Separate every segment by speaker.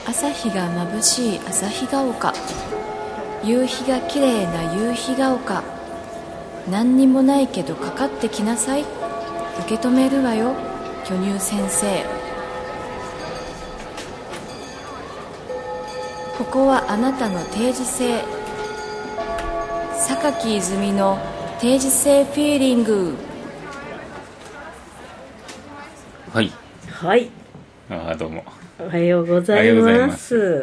Speaker 1: 朝日が眩しい旭ヶ丘、夕日が綺麗な夕日が丘、何にもないけどかかってきなさい、受け止めるわよ巨乳先生。ここはあなたの定時性、榊泉の定時性フィーリング。
Speaker 2: はい。
Speaker 3: はい。
Speaker 2: どうも。
Speaker 3: おはようございます。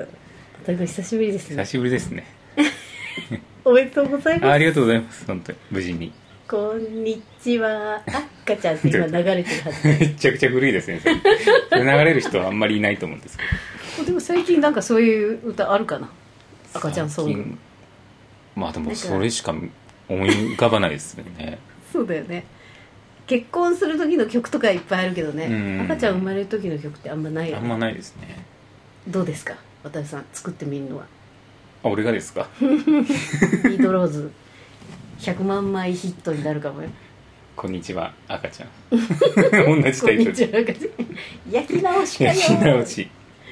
Speaker 3: お久しぶりですね。
Speaker 2: 久しぶりですね。
Speaker 3: おめでとうございます。
Speaker 2: ありがとうございます。本当に無事に。
Speaker 3: こんにちは。赤ちゃんって今流れてるはず。
Speaker 2: めちゃくちゃ古いですね。それ流れる人はあんまりいないと思うんですけど。
Speaker 3: でも最近なんかそういう歌あるかな。赤ちゃんソング。
Speaker 2: まあでもそれしか思い浮かばないですよね。
Speaker 3: そうだよね。結婚する時の曲とかいっぱいあるけどね、赤ちゃん生まれる時の曲ってあんまないよね。
Speaker 2: あんまないですね。
Speaker 3: どうですか、渡辺さん、作ってみるのは。
Speaker 2: 俺がですか。
Speaker 3: ミートローズ100万枚ヒットになるかもよ。
Speaker 2: こんにちは赤ちゃん。同じタイトル。
Speaker 3: こんにちは赤ちゃん。焼き直しかよ。
Speaker 2: 焼き直し、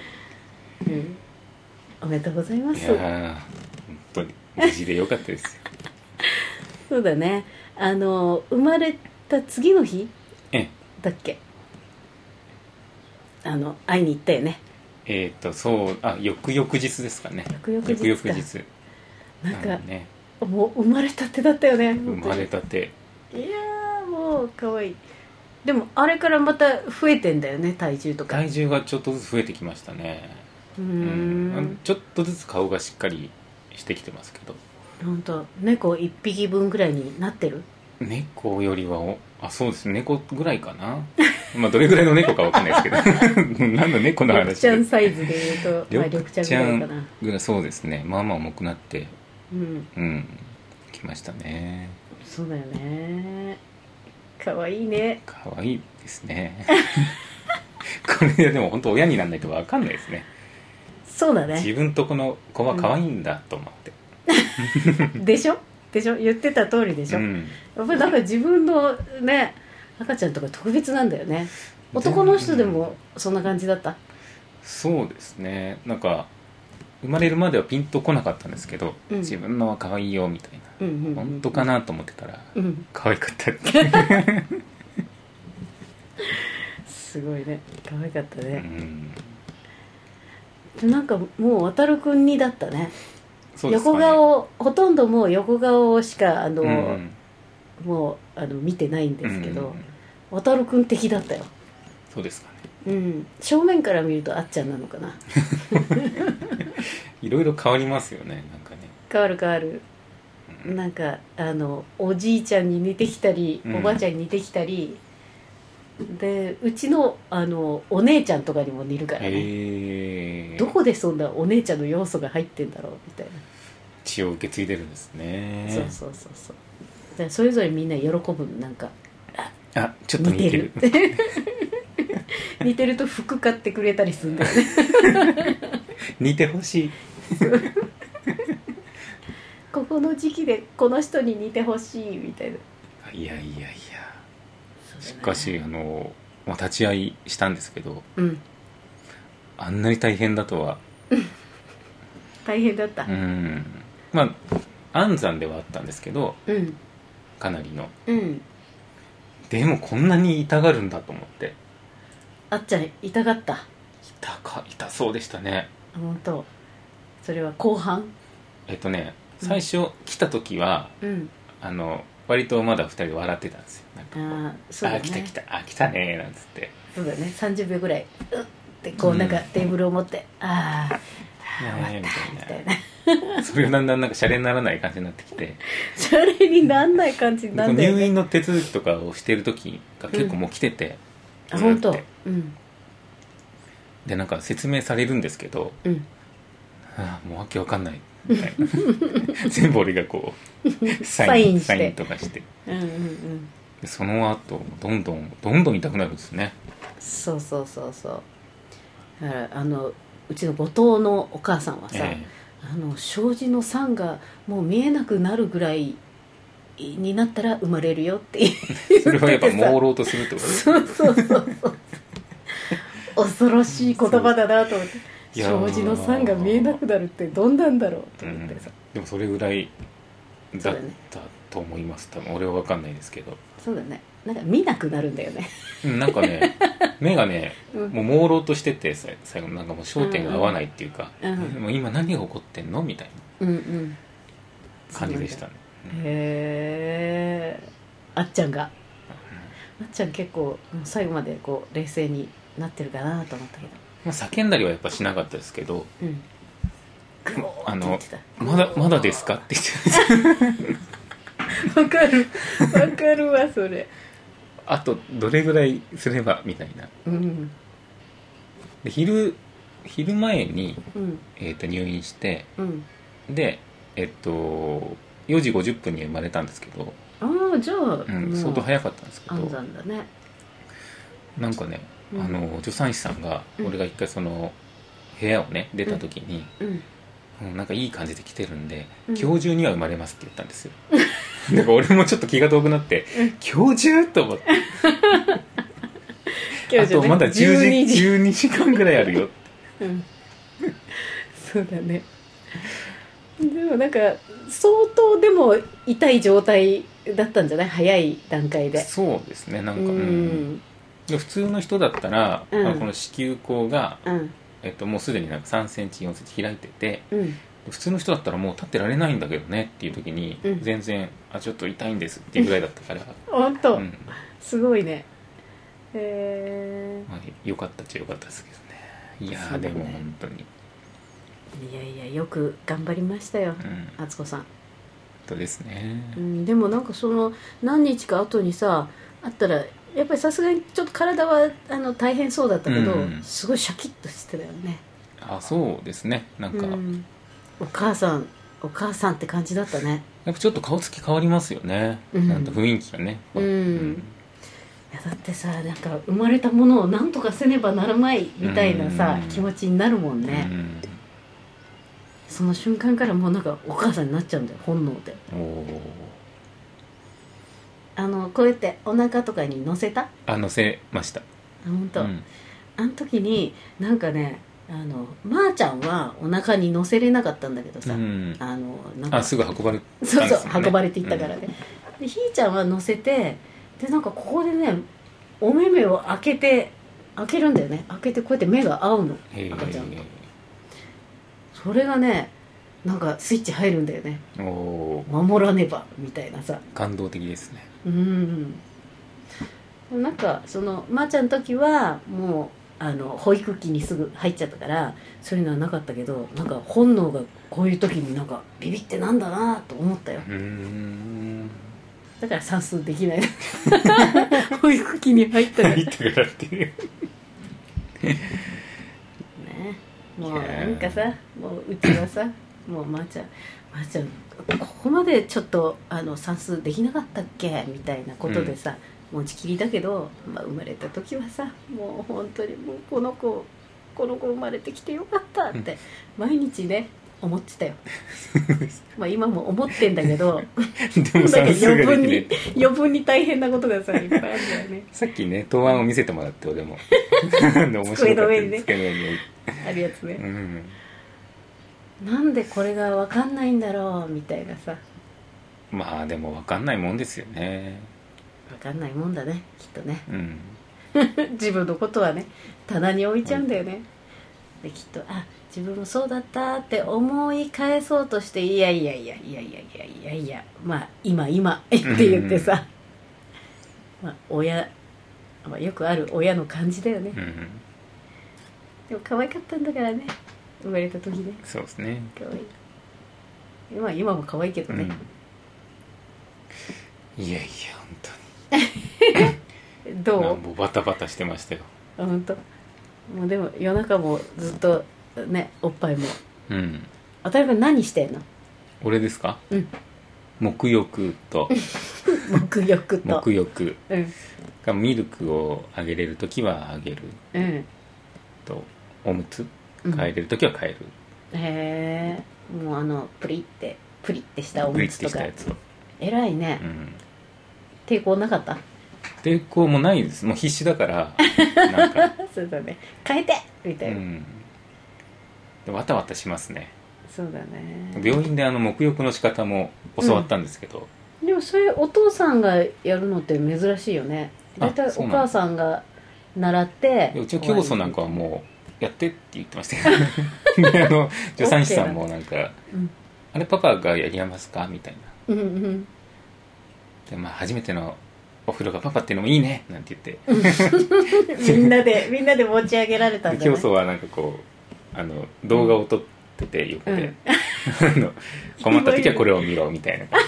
Speaker 3: おめでとうございます。
Speaker 2: いや本当に無事でよかったですよ。
Speaker 3: そうだね、生まれた次の日だっけ、会いに行ったよね。
Speaker 2: そう翌々日ですかね。翌々日
Speaker 3: なんか、ね、もう生まれたてだったよね。
Speaker 2: 生まれたて。
Speaker 3: いやーもう可愛い。でもあれからまた増えてんだよね、体重とか。
Speaker 2: 体重がちょっとずつ増えてきましたね。ちょっとずつ顔がしっかりしてきてますけど。
Speaker 3: 本当、猫1匹分ぐらいになってる。
Speaker 2: 猫よりはそうですね、猫ぐらいかな。まあどれぐらいの猫かわかんないですけど。何の猫の話で。
Speaker 3: 緑ちゃんサイズで言うと緑ちゃんぐらいかな
Speaker 2: ぐらい。そうですね、まあまあ重くなってきましたね。
Speaker 3: そうだよね。かわいいね。
Speaker 2: かわいいですね。これでも本当親にならないとわかんないですね。
Speaker 3: そうだね。
Speaker 2: 自分とこの子は可愛いんだと思って。
Speaker 3: でしょ言ってた通りでしょ、やっぱりなんか自分のね赤ちゃんとか特別なんだよね。男の人でもそんな感じだった。
Speaker 2: そうですね、なんか生まれるまではピンとこなかったんですけど、自分のは可愛いよみたいな、本当かなと思ってたら、可愛かったって。
Speaker 3: すごいね、可愛かったね。なんかもう渡るくんにだったね。横顔、ほとんどもう横顔しかもう見てないんですけど、渡るくん的だったよ。
Speaker 2: そうですかね。
Speaker 3: 正面から見るとあっちゃんなのかな。
Speaker 2: いろいろ変わりますよね、なんかね。
Speaker 3: 変わる、なんかおじいちゃんに似てきたり、おばあちゃんに似てきたりで、うちのお姉ちゃんとかにも似るからね。どこでそんなお姉ちゃんの要素が入ってんだろうみたいな。
Speaker 2: 血を受け継いでるんですね。
Speaker 3: そうでそれぞれみんな喜ぶ。なんか
Speaker 2: ちょっと似てる。
Speaker 3: 似てると服買ってくれたりするんだよね。
Speaker 2: 似てほしい。
Speaker 3: ここの時期でこの人に似てほしいみたいな。
Speaker 2: いやしかし立ち会いしたんですけど、あんなに大変だとは。
Speaker 3: 大変だった。
Speaker 2: まあ安産ではあったんですけど、かなりの、でもこんなに痛がるんだと思って。
Speaker 3: あっちゃん痛がった。
Speaker 2: 痛そうでしたね。
Speaker 3: 本当。それは後半。
Speaker 2: 最初来た時は、割とまだ2人で笑ってたんですよ。
Speaker 3: そうだね、
Speaker 2: 来たねなんつって。
Speaker 3: そうだね、30秒ぐらいってこうなんかテーブルを持って、終わったみたいな。
Speaker 2: それがだんだんなんかシャレにならない感じになってきて。
Speaker 3: シャレにならない感じになるんだよね。
Speaker 2: 入院の手続きとかをしてる時が結構もう来てて、
Speaker 3: 本当。
Speaker 2: でなんか説明されるんですけど、もうわけわかんないみたいな。全部俺がこうサインとかして、でその後どんどん痛くなるんですね。そう。
Speaker 3: だからうちの後藤のお母さんはさ、障子の酸がもう見えなくなるぐらいになったら生まれるよって言ってて。
Speaker 2: それはやっぱ朦朧とするってことですか。
Speaker 3: そう恐ろしい言葉だなと思って。 障子の3が見えなくなるってどんなんだろうと思ってさ、
Speaker 2: でもそれぐらいだったと思います、多分俺は分かんないですけど。
Speaker 3: そうだね、なんか見なくなるんだよね
Speaker 2: なんかね目がね、もう朦朧としてて最後なんかもう焦点が合わないっていうか、もう今何が起こってんのみたいな感じでしたね。
Speaker 3: へえ。あっちゃん結構最後までこう冷静になってるかなと思ったけど、
Speaker 2: まあ、叫んだりはやっぱしなかったですけど、まだですかって言って
Speaker 3: わかるわそれ。
Speaker 2: あとどれぐらいすればみたいな、で昼前に、入院して、で4時50分に生まれたんですけど、
Speaker 3: じゃあ、
Speaker 2: 相当早かったんですけど、
Speaker 3: 安産だね。
Speaker 2: なんかね、助産師さんが、俺が一回その部屋をね出た時に、なんかいい感じで来てるんで、今日中には生まれますって言ったんですよだから俺もちょっと気が遠くなって、今日中と思ってあとまだ12時間ぐらいあるよ
Speaker 3: そうだね。でもなんか相当でも痛い状態だったんじゃない、早い段階で。
Speaker 2: そうですね、なんか、普通の人だったら、この子宮口が、もうすでになんか3センチ4センチ開いてて、普通の人だったらもう立ってられないんだけどねっていう時に、全然ちょっと痛いんですっていうぐらいだったから
Speaker 3: 本当、すごいね。
Speaker 2: まあ、よかったっちゃよかったですけどね。いや、でも本当に
Speaker 3: いやよく頑張りましたよ、敦子さん。
Speaker 2: そうですね、
Speaker 3: でもなんかその何日か後にさあったらやっぱりさすがにちょっと体は大変そうだったけど、すごいシャキッとしてたよね。
Speaker 2: そうですね、なんか、
Speaker 3: お母さんって感じだったね。
Speaker 2: やっぱちょっと顔つき変わりますよね、なんか雰囲気がね。
Speaker 3: いやだってさ、なんか生まれたものを何とかせねばならないみたいなさ、気持ちになるもんね。その瞬間からもうなんかお母さんになっちゃうんだよ、本能で。こうやってお腹とかに乗せた？
Speaker 2: 乗せました。
Speaker 3: 本当。あの時になんかね、まーちゃんはお腹に乗せれなかったんだけどさ、なんか
Speaker 2: すぐ運ばれたんです
Speaker 3: よね。
Speaker 2: そう
Speaker 3: 運ばれていったからね。でひーちゃんは乗せて、でなんかここでね、お目目を開けるんだよね。開けてこうやって目が合うの、赤ちゃんが。それがね、なんかスイッチ入るんだよね。守らねばみたいなさ。
Speaker 2: 感動的ですね。
Speaker 3: なんかそのまーちゃんの時はもう保育器にすぐ入っちゃったからそういうのはなかったけど、なんか本能がこういう時になんかビビってなんだなと思ったよ。だから算数できない保育器に入ったら
Speaker 2: っていう
Speaker 3: ね。もうなんかさ、もううちはさ、もうまーちゃんここまでちょっと算数できなかったっけみたいなことでさ、持ちきりだけど、生まれた時はさ、もう本当にもうこの子生まれてきてよかったって毎日ね思ってたよ今も思ってんだけど
Speaker 2: でも算数ができない
Speaker 3: 余分に大変なことがさいっぱいあるんだよね。
Speaker 2: さっきね答案を見せてもらって俺も
Speaker 3: 机の上にね
Speaker 2: 机の上に
Speaker 3: あるやつね、なんでこれが分かんないんだろうみたいなさ。
Speaker 2: まあでも分かんないもんですよね。
Speaker 3: 分かんないもんだね、きっとね。自分のことはね棚に置いちゃうんだよね。できっと自分もそうだったって思い返そうとして、いやまあ今って言ってさ、よくある親の感じだよね。でも可愛かったんだからね、生まれた時ね。
Speaker 2: そうですね、
Speaker 3: 可愛い。今も可愛いけどね、
Speaker 2: いや本当に
Speaker 3: どう？
Speaker 2: もうバタバタしてましたよ。
Speaker 3: 本当。もうでも夜中もずっとね、おっぱいも。あたりくん何してんの？
Speaker 2: 俺ですか？沐浴と
Speaker 3: 沐浴
Speaker 2: がミルクをあげれるときはあげる、とおむつ替えれるときは替える。
Speaker 3: へえ。もうプリってしたおむつとか。
Speaker 2: プリってしたやつを。
Speaker 3: 偉いね。抵抗なかった？
Speaker 2: 抵抗もないです。もう必死だからなんか
Speaker 3: そうだね、変えてみたいな。
Speaker 2: わたわたしますね。
Speaker 3: そうだね。
Speaker 2: 病院で沐浴の仕方も教わったんですけど、
Speaker 3: でもそれお父さんがやるのって珍しいよね。大体お母さんが習って、
Speaker 2: うちの教祖なんかはもうやってって言ってましたけどで助産師さんもなんか、あれパパがやりますかみたいな、で、まあ、初めてのお風呂がパパっていうのもいいねなんて言って
Speaker 3: みんなで持ち上げられたんだね。
Speaker 2: 教祖はなんかこう動画を撮ってて横で、困った時はこれを見ろみたいな感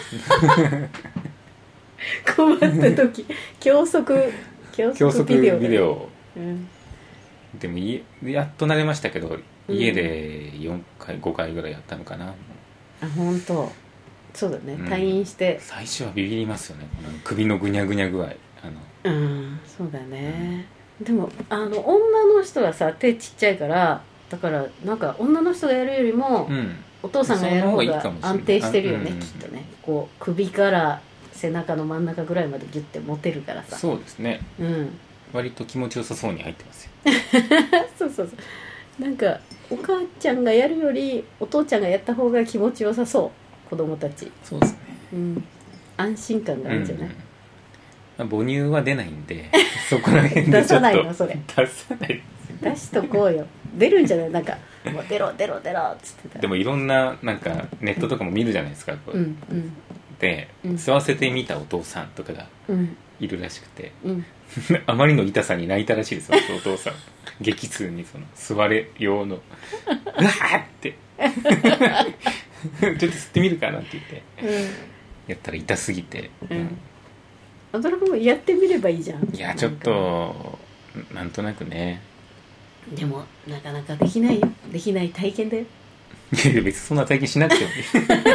Speaker 2: じ
Speaker 3: 困った時教則ビデオ、
Speaker 2: でもやっと慣れましたけど、家で4回5回ぐらいやったのかな。
Speaker 3: あ、本当。そうだね、退院して、
Speaker 2: 最初はビビりますよね、首のぐにゃぐにゃ具合。
Speaker 3: そうだね、でも女の人はさ手ちっちゃいから、だからなんか女の人がやるよりも、お父さんがやる方が安定してるよね、きっとね。こう首から背中の真ん中ぐらいまでギュッて持てるからさ。
Speaker 2: そうですね、割と気持ちよさそうに入ってますよ
Speaker 3: そうなんかお母ちゃんがやるよりお父ちゃんがやった方が気持ちよさそう、子供たち。
Speaker 2: そうですね、
Speaker 3: 安心感があるんじゃない？
Speaker 2: 母乳は出ないんでそこら辺でちょっと
Speaker 3: 出さないのそれ。
Speaker 2: 出さない
Speaker 3: 出しとこうよ。出るんじゃない？なんかもう出ろっつってた。
Speaker 2: でもいろんななんかネットとかも見るじゃないですか、で、吸わせてみたお父さんとかがいるらしくて、あまりの痛さに泣いたらしいですよお父さん。激痛に吸われ用のうわーってちょっと吸ってみるかなって言って、やったら痛すぎて、
Speaker 3: それもやってみればいいじゃん。
Speaker 2: いやちょっとなんとなくね。
Speaker 3: でもなかなかできないよ。できない体験だよ。
Speaker 2: いや別にそんな体験しなくてもいい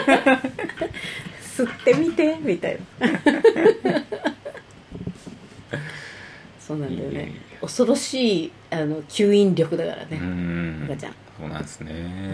Speaker 3: 吸ってみてみたいなそうなんだよね。恐ろしい吸引力だからね、赤ちゃん。
Speaker 2: そうなんですね、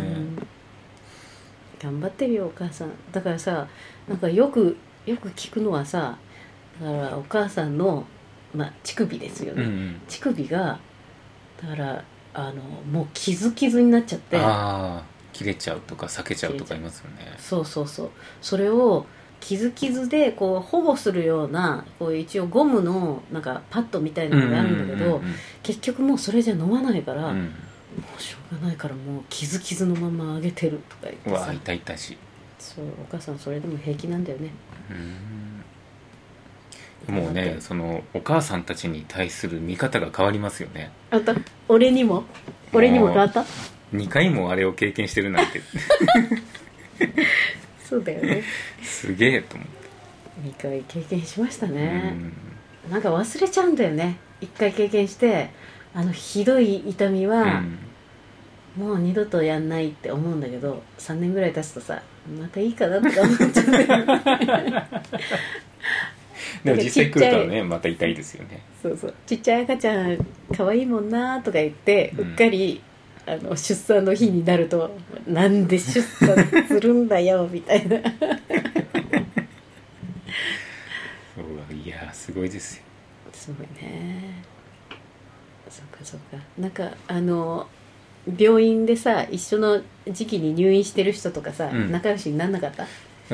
Speaker 3: 頑張ってるよお母さん。だからさ、なんかよく聞くのはさ、だからお母さんの、乳首ですよね、乳首がだからもう傷になっちゃって、
Speaker 2: 切れちゃうとか裂けちゃうとか言いますよね。
Speaker 3: そうそれを傷でこう保護するような、こう一応ゴムのなんかパッドみたいなのがあるんだけど、結局もうそれじゃ飲まないから、もうしょうがないからもう傷のままあげてるとか言ってさ。
Speaker 2: うわ痛々しい。
Speaker 3: そう、お母さんそれでも平気なんだよね。
Speaker 2: もうね、お母さんたちに対する見方が変わりますよね。
Speaker 3: あと俺にも変わった。
Speaker 2: 2回もあれを経験してるなんて
Speaker 3: そうだよね。
Speaker 2: すげえと思って
Speaker 3: 2回経験しましたね。なんか忘れちゃうんだよね。1回経験してひどい痛みは、もう二度とやんないって思うんだけど、3年ぐらい経つとさ、またいいかなとか思っちゃって
Speaker 2: でも実際来るとねまた痛いですよね。
Speaker 3: そうちっちゃい赤ちゃん可愛いもんなとか言って、うっかり出産の日になると、なんで出産するんだよみたいな
Speaker 2: いやすごいですよ。
Speaker 3: すごいね。そうかなんか病院でさ、一緒の時期に入院してる人とかさ、仲良しになんなかった？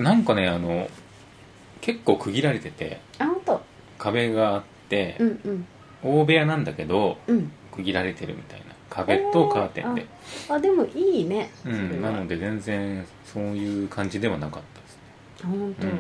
Speaker 2: なんかね結構区切られてて、
Speaker 3: 本当？
Speaker 2: 壁があって、大部屋なんだけど、区切られてるみたいな、壁とカーテンで。
Speaker 3: でもいいね。
Speaker 2: なので全然そういう感じではなかったですね。
Speaker 3: 本当、そっか。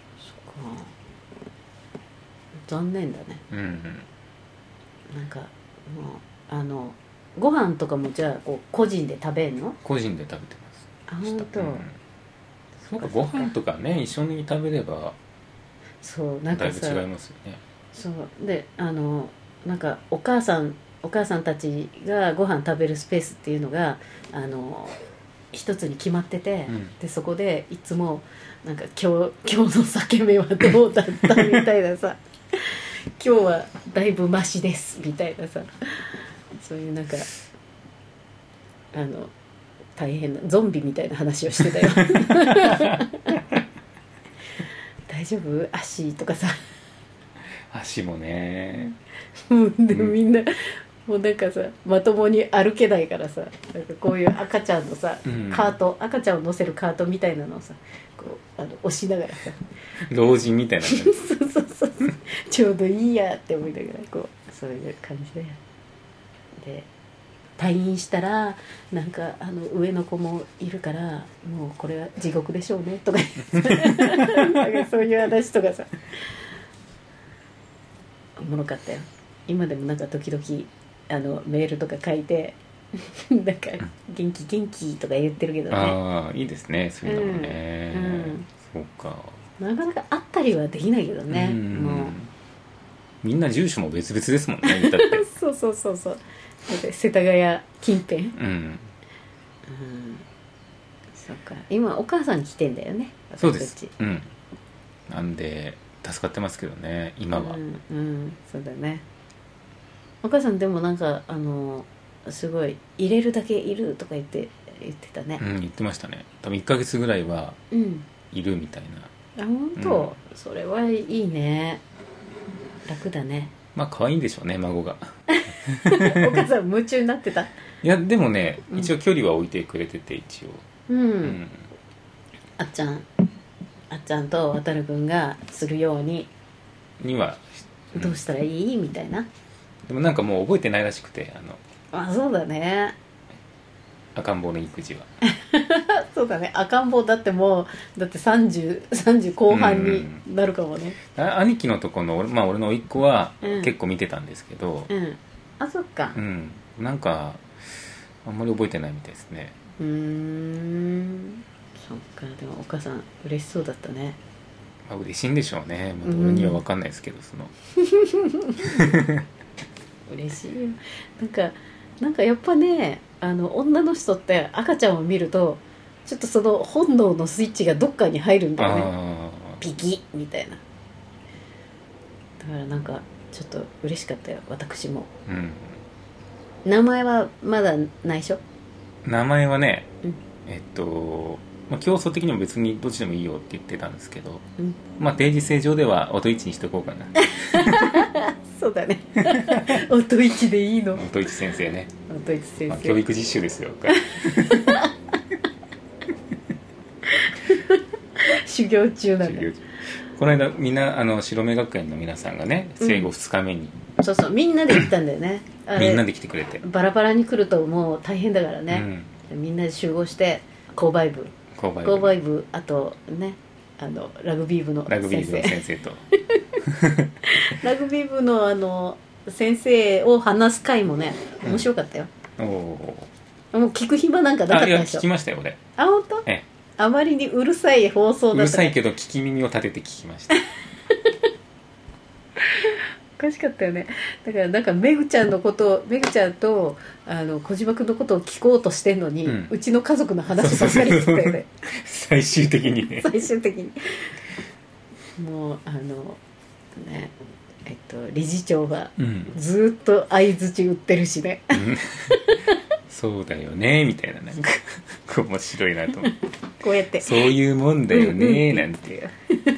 Speaker 3: 残念だね。なんかもうご飯とかもじゃあこう個人で食べんの？
Speaker 2: 個人で食べてます。
Speaker 3: 本当。
Speaker 2: なんかご飯とかね一緒に食べれば、
Speaker 3: そうなんかさ、
Speaker 2: だいぶ違いますよね。
Speaker 3: そうでなんかお母さんたちがご飯食べるスペースっていうのが一つに決まってて、でそこでいつもなんか今日の裂け目はどうだったみたいなさ今日はだいぶマシですみたいなさ、そういうなんか大変なゾンビみたいな話をしてたよ大丈夫？足とかさ。
Speaker 2: 足もね
Speaker 3: でもみんなもうなんかさまともに歩けないからさ、なんかこういう赤ちゃんのさ、カート、赤ちゃんを乗せるカートみたいなのをさこう押しながらさ
Speaker 2: 老人みたいな
Speaker 3: そうそうそうちょうどいいやって思いながらこうそういう感じで退院したらなんか上の子もいるからもうこれは地獄でしょうねとかなんかそういう話とかさおもろかったよ。今でもなんか時々メールとか書いてなんか元気元気とか言ってるけどね。
Speaker 2: ああいいですねそういうのもね、そうか
Speaker 3: なかなか会ったりはできないけどね、もう
Speaker 2: みんな住所も別々ですもんねだって
Speaker 3: そうそうそうそうだって世田谷近辺そうか今お母さん来てんだよね。
Speaker 2: そうですなんで助かってますけどね今は
Speaker 3: そうだね。お母さんでもなんかすごい入れるだけいるとか言ってたね。
Speaker 2: 言ってましたね。多分1ヶ月ぐらいはいるみたいな。
Speaker 3: 本当、それはいいね。楽だね。
Speaker 2: まあ可愛いんでしょうね孫が
Speaker 3: お母さん夢中になってた。
Speaker 2: いやでもね一応距離は置いてくれてて一応あっちゃんと渡るくんがするようには、どうしたらいいみたいな。 でもなんかもう覚えてないらしくて
Speaker 3: そうだね
Speaker 2: 赤ん坊の育児は
Speaker 3: そうだね赤ん坊だってもうだって30後半になるかもね。
Speaker 2: 兄貴のとこの俺の甥っ子は結構見てたんですけど、
Speaker 3: そっか
Speaker 2: なんかあんまり覚えてないみたいですね。
Speaker 3: そっか。でもお母さん嬉しそうだったね。
Speaker 2: 嬉しいんでしょうね。俺には分かんないですけど
Speaker 3: 嬉しいよ。なんかやっぱね女の人って赤ちゃんを見るとちょっとその本能のスイッチがどっかに入るんだよね。ピキみたいな。だからなんかちょっと嬉しかったよ私も。名前はまだ内緒？
Speaker 2: 名前はね、競争的にも別にどっちでもいいよって言ってたんですけど、定時制上では音一にしとこうかな
Speaker 3: そうだね音一でいいの。
Speaker 2: 音一先生ね。
Speaker 3: 音一先生、
Speaker 2: 教育実習ですよ
Speaker 3: 修行中なんだ。
Speaker 2: この間みんな白目学園の皆さんがね生後2日目に、
Speaker 3: そうみんなで行ったんだよね
Speaker 2: みんなで来てくれて
Speaker 3: バラバラに来るともう大変だからね、みんなで集合して購買部あとねラグビー部の先生
Speaker 2: と
Speaker 3: ラグビー部の先生を話す回もね面白かったよ、もう聞く暇なんかなかったでしょ。
Speaker 2: 聞きましたよ俺。
Speaker 3: 本当？あまりにうるさい放送だった。
Speaker 2: うるさいけど聞き耳を立てて聞きました
Speaker 3: おかしかったよね。だからなんかめぐちゃんと小島君のことを聞こうとしてんのに、うちの家族の話ばっかりしてたよね
Speaker 2: 最終的にね
Speaker 3: もうね理事長はずっと相づち打ってるしね、
Speaker 2: そうだよねみたいな、なんか面白いなと思って
Speaker 3: こうやって
Speaker 2: そういうもんだよねなんて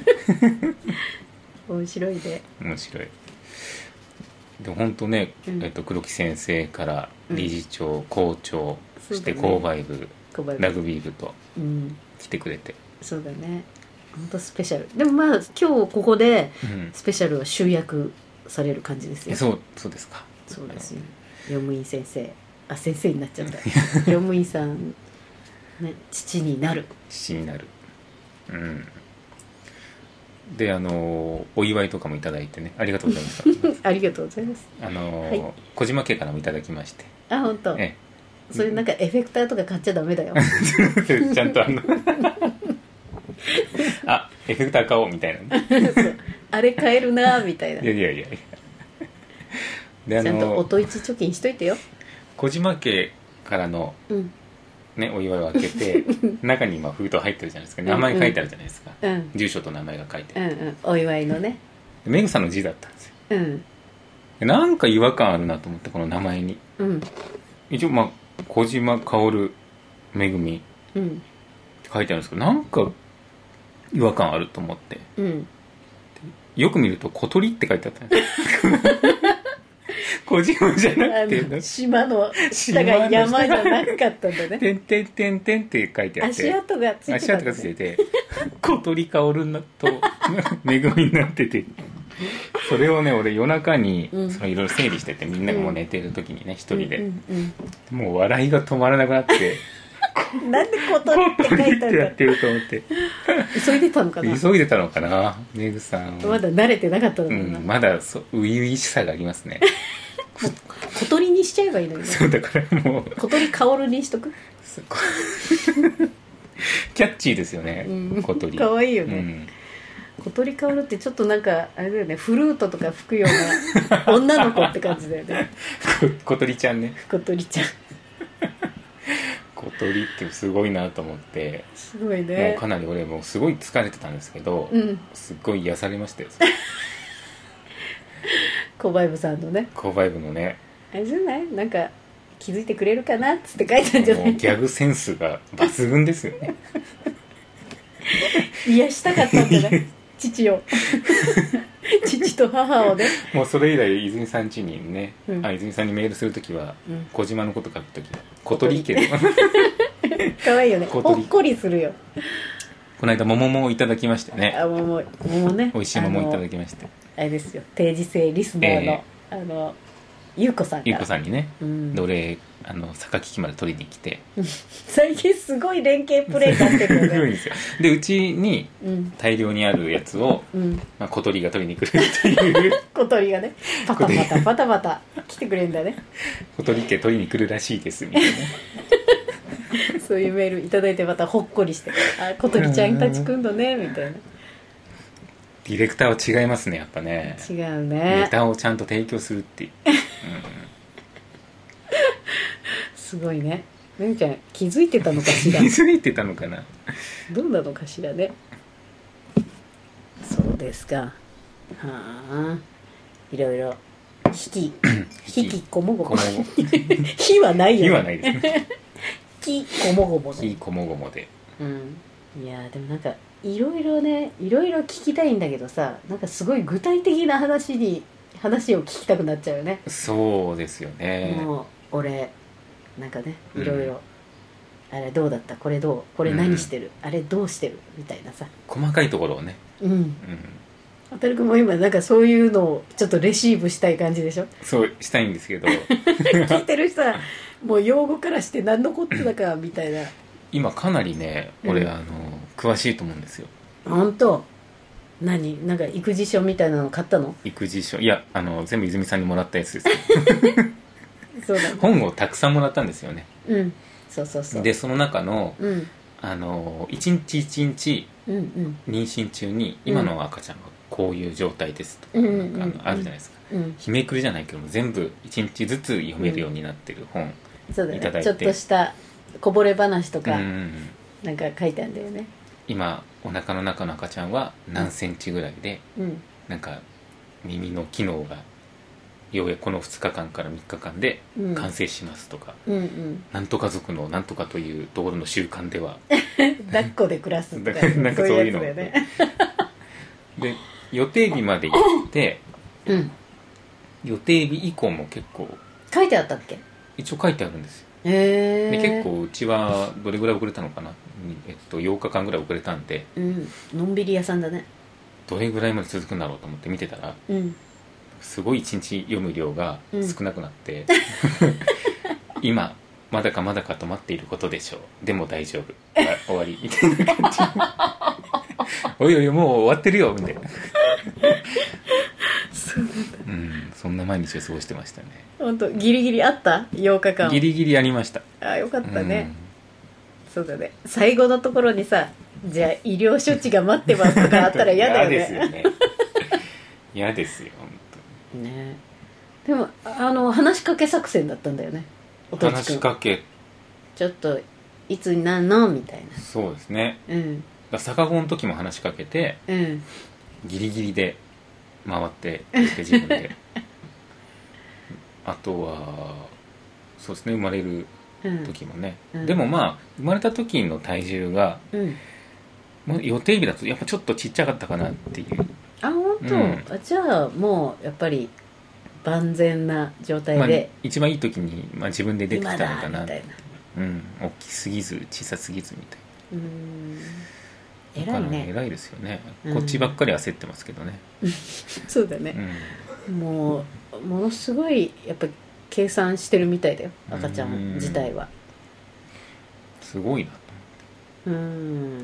Speaker 3: 面白いね。
Speaker 2: 面白い。でも本当ね、黒木先生から理事長、校長、そして購買部、ラグビー部と来てくれて、
Speaker 3: そうだね本当スペシャル。でも今日ここでスペシャルは集約される感じですよ、
Speaker 2: そうですか。
Speaker 3: そうですよ。用務員先生先生になっちゃった用務員さん、ね、父になるで
Speaker 2: お祝いとかもいただいてね、ありがとうございました
Speaker 3: ありがとうございます。
Speaker 2: 小島家からもいただきまして。
Speaker 3: 本当。それなんかエフェクターとか買っちゃダメだよ
Speaker 2: ちゃんとエフェクター買おうみたいな
Speaker 3: そうあれ買えるなみたいな。
Speaker 2: いや
Speaker 3: でちゃんと音一貯金しといてよ。
Speaker 2: 小島家からの、お祝いを開けて中に封筒入ってるじゃないですか、名前書いてあるじゃないですか、住所と名前が書いてある、
Speaker 3: お祝いのね。
Speaker 2: めぐさんの字だったんですよ、なんか違和感あるなと思ってこの名前に、一応小島薫めぐみって書いてあるんですけど、なんか違和感あると思って、よく見ると小鳥って書いてあったんです小島じゃなくて
Speaker 3: 島の下が山じゃなかったんだね。
Speaker 2: てんてんてんてんって書いてあって
Speaker 3: 足跡がついてたんだね。
Speaker 2: 足跡がついてて小鳥薫とめぐみになってて、それをね俺夜中にいろいろ整理してて、みんながもう寝てる時にね一人で、もう笑いが止まらなくなって
Speaker 3: なんで小鳥って書いてあるんだ。
Speaker 2: やってると思って
Speaker 3: 急いでたのかな。
Speaker 2: 急いでたのかな、めぐさん
Speaker 3: まだ慣れてなかったのかな、
Speaker 2: まだ初々しさがありますね
Speaker 3: 小鳥にしちゃえばいいのにね。
Speaker 2: そうだからもう
Speaker 3: 小鳥薫にしとく。
Speaker 2: キャッチーですよね、小鳥
Speaker 3: かわいいよね、小鳥薫ってちょっとなんかあれだよね、フルートとか吹くような女の子って感じだよね
Speaker 2: 小鳥ちゃんね、
Speaker 3: 小鳥ちゃん
Speaker 2: 小鳥ってすごいなと思って、
Speaker 3: すごいね。
Speaker 2: もうかなり俺もうすごい疲れてたんですけど、すっごい癒されましたよ
Speaker 3: コバイブさんのね、
Speaker 2: コバイブのね、
Speaker 3: あれじゃない、なんか気づいてくれるかなっつって書いたんじゃない。
Speaker 2: もうギャグセンスが抜群ですよね
Speaker 3: 癒したかったんじゃない父を父と母をね。
Speaker 2: もうそれ以来泉さん家にね、泉さんにメールするときは、小島のこと書くときは小鳥家で
Speaker 3: かわいいよね、ほっこりするよ。
Speaker 2: この間桃もいただきましたね。
Speaker 3: 桃ね、
Speaker 2: 美味しい桃いただきまして、
Speaker 3: あれですよ、定時制リスナーの、ゆうこさん
Speaker 2: ゆうこさんにね、で俺榊機まで取りに来て
Speaker 3: 最近すごい連携プレーになってるよね
Speaker 2: でうちに大量にあるやつを、小鳥が取りに来るっていう
Speaker 3: 小鳥がねパタパタパタパタ来てくれるんだね。
Speaker 2: 小鳥家取りに来るらしいですみたいな
Speaker 3: そういうメールいただいて、またほっこりして、あ、小鳥ちゃんたち来んのねみたいな。
Speaker 2: ディレクターは違いますね、やっぱね。
Speaker 3: 違うね、
Speaker 2: ネタをちゃんと提供するっていう、
Speaker 3: すごいね。めぐちゃん気づいてたのかしら
Speaker 2: 気づいてたのかな、
Speaker 3: どうなのかしらね。そうですか。はあ、いろいろ引きこもごも火はないよね。
Speaker 2: 火はないですね
Speaker 3: 火こもごも
Speaker 2: 火こもごもで、
Speaker 3: いやでもなんかいろいろね、いろいろ聞きたいんだけどさ、なんかすごい具体的な話を聞きたくなっちゃうよね。
Speaker 2: そうですよね。
Speaker 3: もう俺なんかね、いろいろ、あれどうだった、これどう、これ何してる、あれどうしてるみたいなさ、
Speaker 2: 細かいところをね、
Speaker 3: あたるくんも今なんかそういうのをちょっとレシーブしたい感じでしょ。
Speaker 2: そうしたいんですけど
Speaker 3: 聞いてる人はもう用語からして何のこってだかみたいな
Speaker 2: 今かなりね俺、詳しいと思うんですよ。
Speaker 3: 本当？何？なんか育児書みたいなの買ったの？
Speaker 2: 育児書、いや全部泉さんにもらったやつです
Speaker 3: そうだね、
Speaker 2: 本をたくさんもらったんですよね。
Speaker 3: そうそうそう。
Speaker 2: でその中の、一日一日、妊娠中に今の赤ちゃんがこういう状態ですとか、あるじゃないですか、日めくりじゃないけども全部一日ずつ読めるようになってる本
Speaker 3: そうだね、
Speaker 2: いただいて、
Speaker 3: ちょっとしたこぼれ話とか、なんか書いてあるんだよね。
Speaker 2: 今お腹の中の赤ちゃんは何センチぐらいで、なんか耳の機能がようやくこの2日間から3日間で完成しますとか、なんとか族のなんとかというところの習慣では
Speaker 3: 抱っこで暮らすとか
Speaker 2: なんかそういうの
Speaker 3: そういうやつだよね
Speaker 2: で予定日まで行って、予定日以降も結構
Speaker 3: 書いてあったっけ？
Speaker 2: 一応書いてあるんですよ。
Speaker 3: へえ。
Speaker 2: で結構うちはどれぐらい遅れたのかな、8日間ぐらい遅れたんで、
Speaker 3: のんびり屋さんだね。
Speaker 2: どれぐらいまで続くんだろうと思って見てたら、すごい一日読む量が少なくなって、今まだかまだかと待っていることでしょう、でも大丈夫、終わりみたいな感じおいおいもう終わってるよみたいな
Speaker 3: そうなんだ、
Speaker 2: そんな毎日を過ごしてましたね。
Speaker 3: 本当ギリギリあった？ 8 日間
Speaker 2: ギリギリありました。
Speaker 3: あ、よかったね、そうだね。最後のところにさ、じゃあ医療処置が待ってますとかあったら嫌だよね。
Speaker 2: 嫌ですよね嫌ですよ本当に
Speaker 3: ね。でも話しかけ作戦だったんだよね、おとちくん。
Speaker 2: 話しかけ、
Speaker 3: ちょっといつになんのみたいな。
Speaker 2: そうですね、逆子の時も話しかけて、ギリギリで回って自分であとはそうですね、生まれる時もね、でもまあ生まれた時の体重が、もう予定日だとやっぱちょっとちっちゃかったかなっていう。
Speaker 3: あ、本当、じゃあもうやっぱり万全な状態で、
Speaker 2: 一番いい時に、自分で出てきたのかな
Speaker 3: 今だみたいな、
Speaker 2: 大きすぎず小さすぎずみたいな。
Speaker 3: 偉いね。
Speaker 2: 偉いですよね、こっちばっかり焦ってますけどね。
Speaker 3: そうだね、もうものすごいやっぱ計算してるみたいだよ、赤ちゃん自体は。
Speaker 2: すごいなと思って。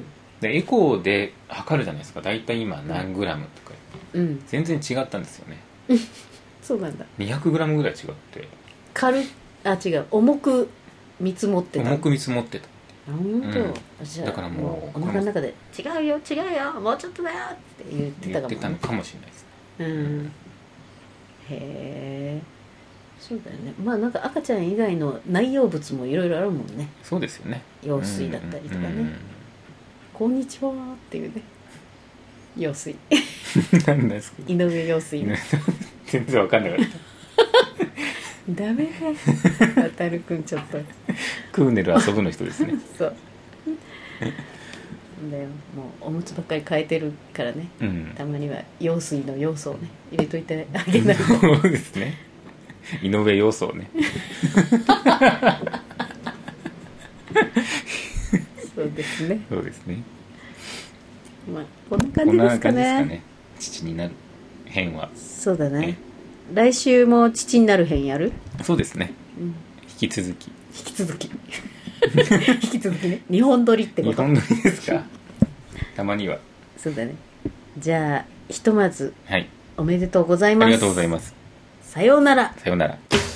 Speaker 2: でエコーで測るじゃないですか、だいたい今何グラムとか、全然違ったんですよね。
Speaker 3: そうなんだ。
Speaker 2: 200グラムぐらい違って、
Speaker 3: 違う、重く見積もってた。
Speaker 2: 重く見積もってた。
Speaker 3: 本当、じゃあ
Speaker 2: だからもう
Speaker 3: お腹の中で違うよもうちょっとだよって言ってたかも、
Speaker 2: 言ってたのかもしれないですね。
Speaker 3: へえ、そうだよね。なんか赤ちゃん以外の内容物もいろいろあるもんね。
Speaker 2: そうですよね。
Speaker 3: 羊水だったりとかね、こんにちはっていうね、羊水
Speaker 2: 何ですか、
Speaker 3: 井上羊水
Speaker 2: 全然わかんなかった
Speaker 3: ダメだわたるくんちょっと
Speaker 2: クーネル遊ぶの人ですね
Speaker 3: そうだよ、もうおむつばっかり変えてるからね、たまには羊水の要素をね入れといてあげないと。
Speaker 2: そうですね、井上要素をね
Speaker 3: そうですね、
Speaker 2: そうですね。
Speaker 3: こんな感じですかね。
Speaker 2: 父になる編は。
Speaker 3: そうだね。来週も父になる編やる？
Speaker 2: そうですね、引き続き
Speaker 3: ね、2本撮りってこと。
Speaker 2: 2本撮りですかたまには。
Speaker 3: そうだね。じゃあひとまず、
Speaker 2: はい、
Speaker 3: おめでとうございます。
Speaker 2: ありがとうございます。
Speaker 3: さようなら。
Speaker 2: さようなら。